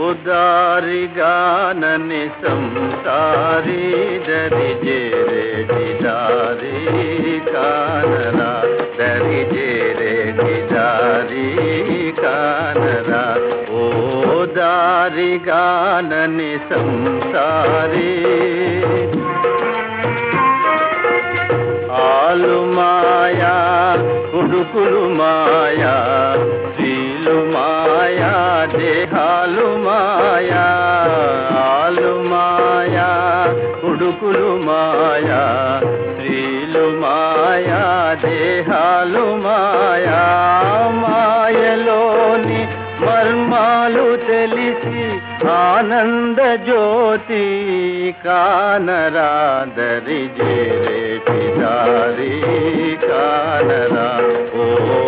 దారిగానని సంసారి దరి జేరేటి దారి కానరా దరి జేరేటి దారి కానరా ఓ దారిగానని సంసారి ఆలు మాయా ఉడుకులు మాయా స్త్రీలు మాయా దేహాలు మాయా ఆలు మాయా ఉడుకులు మాయా స్త్రీలు మాయా దేహాలు మాయా మాయలోని మర్మాలు తెలిసి ఆనంద జ్యోతి కానరా దరి జేరేటి దారి కానరా ఓ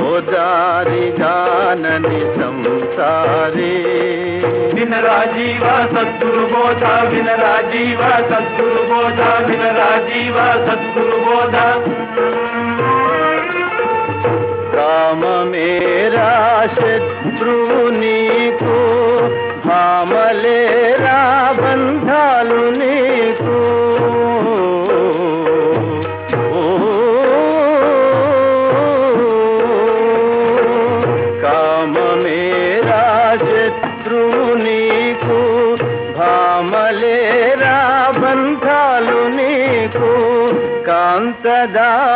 దారిగానని సంసారి వినరా జీవ సద్గురు బోధ వినరా జీవ సద్గురు బోధ వినరా జీవ సద్గురు బోధ కామమేరా శత్రువు నీకు భామలేరా బంధాలు నీకు కామమేరా శత్రువు నీకు భామలేరా బంధాలు నీకు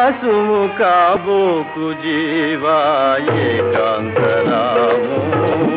కాంతదాసుము కాబోకు జీవా ఏకాంతరాము